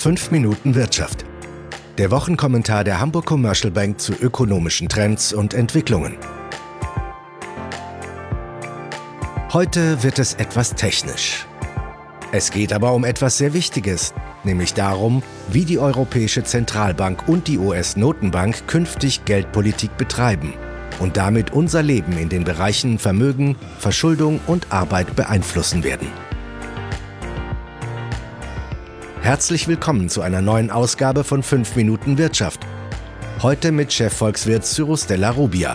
5 Minuten Wirtschaft. Der Wochenkommentar der Hamburg Commercial Bank zu ökonomischen Trends und Entwicklungen. Heute wird es etwas technisch. Es geht aber um etwas sehr Wichtiges, nämlich darum, wie die Europäische Zentralbank und die US-Notenbank künftig Geldpolitik betreiben und damit unser Leben in den Bereichen Vermögen, Verschuldung und Arbeit beeinflussen werden. Herzlich willkommen zu einer neuen Ausgabe von 5 Minuten Wirtschaft. Heute mit Chefvolkswirt Cyrus Della Rubia.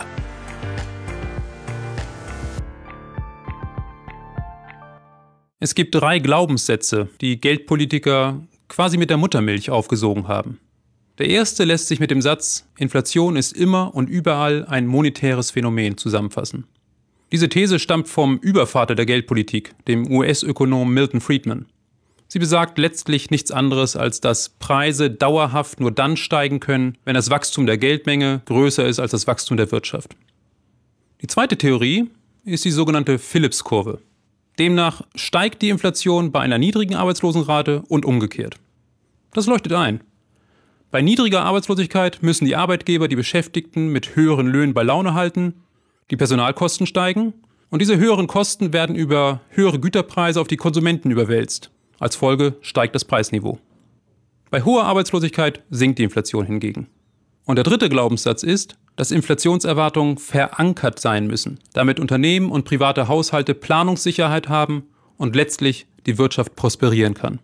Es gibt 3 Glaubenssätze, die Geldpolitiker quasi mit der Muttermilch aufgesogen haben. Der erste lässt sich mit dem Satz „Inflation ist immer und überall ein monetäres Phänomen" zusammenfassen. Diese These stammt vom Übervater der Geldpolitik, dem US-Ökonom Milton Friedman. Sie besagt letztlich nichts anderes, als dass Preise dauerhaft nur dann steigen können, wenn das Wachstum der Geldmenge größer ist als das Wachstum der Wirtschaft. Die zweite Theorie ist die sogenannte Phillips-Kurve. Demnach steigt die Inflation bei einer niedrigen Arbeitslosenrate und umgekehrt. Das leuchtet ein. Bei niedriger Arbeitslosigkeit müssen die Arbeitgeber die Beschäftigten mit höheren Löhnen bei Laune halten, die Personalkosten steigen und diese höheren Kosten werden über höhere Güterpreise auf die Konsumenten überwälzt. Als Folge steigt das Preisniveau. Bei hoher Arbeitslosigkeit sinkt die Inflation hingegen. Und der dritte Glaubenssatz ist, dass Inflationserwartungen verankert sein müssen, damit Unternehmen und private Haushalte Planungssicherheit haben und letztlich die Wirtschaft prosperieren kann.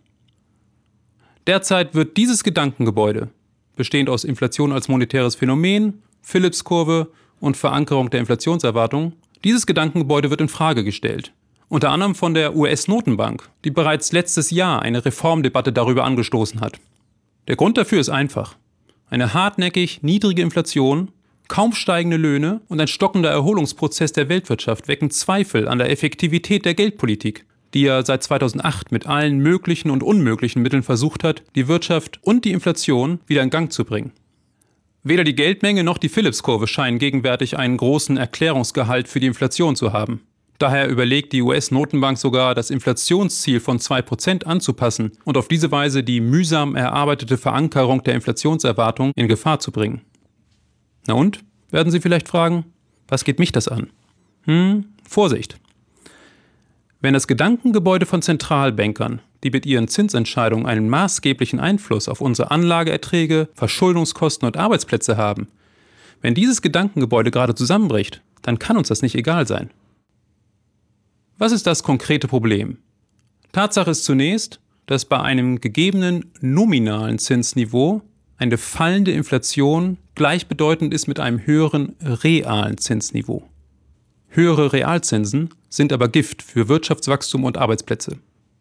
Derzeit wird dieses Gedankengebäude, bestehend aus Inflation als monetäres Phänomen, Phillips-Kurve und Verankerung der Inflationserwartung, dieses Gedankengebäude wird in Frage gestellt. Unter anderem von der US-Notenbank, die bereits letztes Jahr eine Reformdebatte darüber angestoßen hat. Der Grund dafür ist einfach. Eine hartnäckig niedrige Inflation, kaum steigende Löhne und ein stockender Erholungsprozess der Weltwirtschaft wecken Zweifel an der Effektivität der Geldpolitik, die ja seit 2008 mit allen möglichen und unmöglichen Mitteln versucht hat, die Wirtschaft und die Inflation wieder in Gang zu bringen. Weder die Geldmenge noch die Phillips-Kurve scheinen gegenwärtig einen großen Erklärungsgehalt für die Inflation zu haben. Daher überlegt die US-Notenbank sogar, das Inflationsziel von 2% anzupassen und auf diese Weise die mühsam erarbeitete Verankerung der Inflationserwartung in Gefahr zu bringen. Na und? Werden Sie vielleicht fragen, was geht mich das an? Vorsicht! Wenn das Gedankengebäude von Zentralbankern, die mit ihren Zinsentscheidungen einen maßgeblichen Einfluss auf unsere Anlageerträge, Verschuldungskosten und Arbeitsplätze haben, wenn dieses Gedankengebäude gerade zusammenbricht, dann kann uns das nicht egal sein. Was ist das konkrete Problem? Tatsache ist zunächst, dass bei einem gegebenen nominalen Zinsniveau eine fallende Inflation gleichbedeutend ist mit einem höheren realen Zinsniveau. Höhere Realzinsen sind aber Gift für Wirtschaftswachstum und Arbeitsplätze.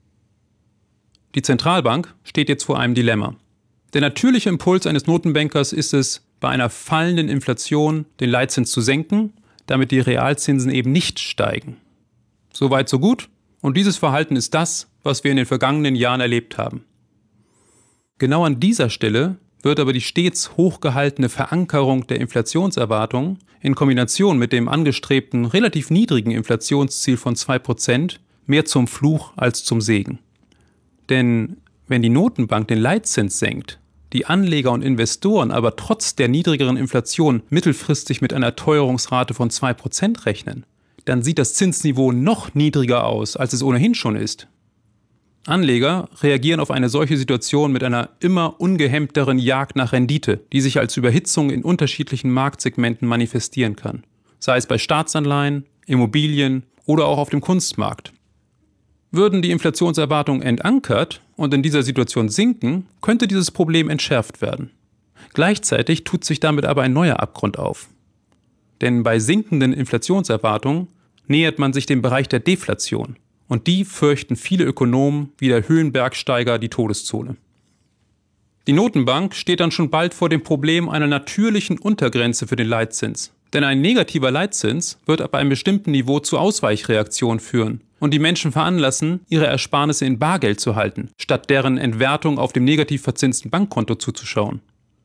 Die Zentralbank steht jetzt vor einem Dilemma. Der natürliche Impuls eines Notenbankers ist es, bei einer fallenden Inflation den Leitzins zu senken, damit die Realzinsen eben nicht steigen. Soweit so gut, und dieses Verhalten ist das, was wir in den vergangenen Jahren erlebt haben. Genau an dieser Stelle wird aber die stets hochgehaltene Verankerung der Inflationserwartung in Kombination mit dem angestrebten relativ niedrigen Inflationsziel von 2% mehr zum Fluch als zum Segen. Denn wenn die Notenbank den Leitzins senkt, die Anleger und Investoren aber trotz der niedrigeren Inflation mittelfristig mit einer Teuerungsrate von 2% rechnen, dann sieht das Zinsniveau noch niedriger aus, als es ohnehin schon ist. Anleger reagieren auf eine solche Situation mit einer immer ungehemmteren Jagd nach Rendite, die sich als Überhitzung in unterschiedlichen Marktsegmenten manifestieren kann, sei es bei Staatsanleihen, Immobilien oder auch auf dem Kunstmarkt. Würden die Inflationserwartungen entankert und in dieser Situation sinken, könnte dieses Problem entschärft werden. Gleichzeitig tut sich damit aber ein neuer Abgrund auf. Denn bei sinkenden Inflationserwartungen nähert man sich dem Bereich der Deflation. Und die fürchten viele Ökonomen wie der Höhenbergsteiger die Todeszone. Die Notenbank steht dann schon bald vor dem Problem einer natürlichen Untergrenze für den Leitzins. Denn ein negativer Leitzins wird ab einem bestimmten Niveau zu Ausweichreaktionen führen und die Menschen veranlassen, ihre Ersparnisse in Bargeld zu halten, statt deren Entwertung auf dem negativ verzinsten Bankkonto zuzuschauen.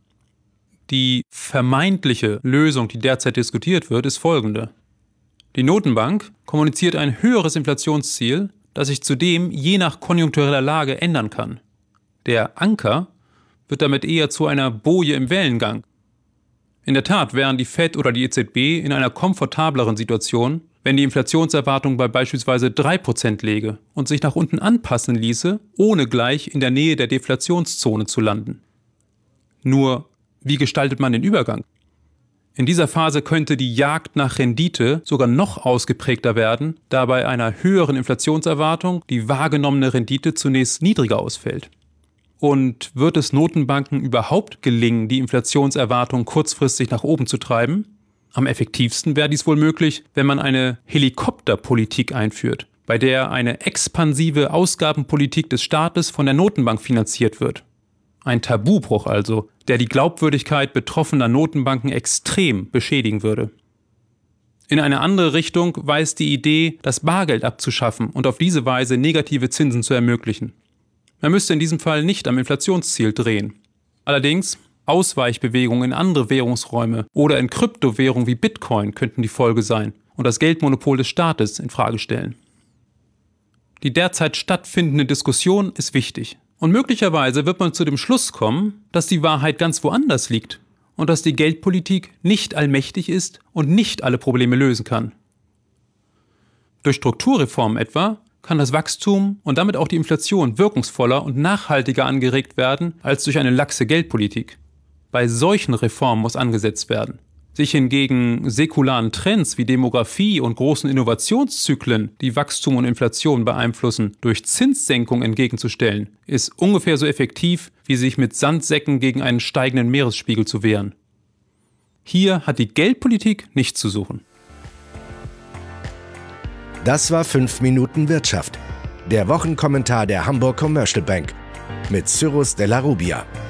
Die vermeintliche Lösung, die derzeit diskutiert wird, ist folgende. Die Notenbank kommuniziert ein höheres Inflationsziel, das sich zudem je nach konjunktureller Lage ändern kann. Der Anker wird damit eher zu einer Boje im Wellengang. In der Tat wären die Fed oder die EZB in einer komfortableren Situation, wenn die Inflationserwartung bei beispielsweise 3% läge und sich nach unten anpassen ließe, ohne gleich in der Nähe der Deflationszone zu landen. Nur, wie gestaltet man den Übergang? In dieser Phase könnte die Jagd nach Rendite sogar noch ausgeprägter werden, da bei einer höheren Inflationserwartung die wahrgenommene Rendite zunächst niedriger ausfällt. Und wird es Notenbanken überhaupt gelingen, die Inflationserwartung kurzfristig nach oben zu treiben? Am effektivsten wäre dies wohl möglich, wenn man eine Helikopterpolitik einführt, bei der eine expansive Ausgabenpolitik des Staates von der Notenbank finanziert wird. Ein Tabubruch also, der die Glaubwürdigkeit betroffener Notenbanken extrem beschädigen würde. In eine andere Richtung weist die Idee, das Bargeld abzuschaffen und auf diese Weise negative Zinsen zu ermöglichen. Man müsste in diesem Fall nicht am Inflationsziel drehen. Allerdings, Ausweichbewegungen in andere Währungsräume oder in Kryptowährungen wie Bitcoin könnten die Folge sein und das Geldmonopol des Staates in Frage stellen. Die derzeit stattfindende Diskussion ist wichtig. Und möglicherweise wird man zu dem Schluss kommen, dass die Wahrheit ganz woanders liegt und dass die Geldpolitik nicht allmächtig ist und nicht alle Probleme lösen kann. Durch Strukturreformen etwa kann das Wachstum und damit auch die Inflation wirkungsvoller und nachhaltiger angeregt werden als durch eine laxe Geldpolitik. Bei solchen Reformen muss angesetzt werden. Sich hingegen säkularen Trends wie Demografie und großen Innovationszyklen, die Wachstum und Inflation beeinflussen, durch Zinssenkung entgegenzustellen, ist ungefähr so effektiv, wie sich mit Sandsäcken gegen einen steigenden Meeresspiegel zu wehren. Hier hat die Geldpolitik nichts zu suchen. Das war 5 Minuten Wirtschaft, der Wochenkommentar der Hamburg Commercial Bank mit Cyrus Della Rubia.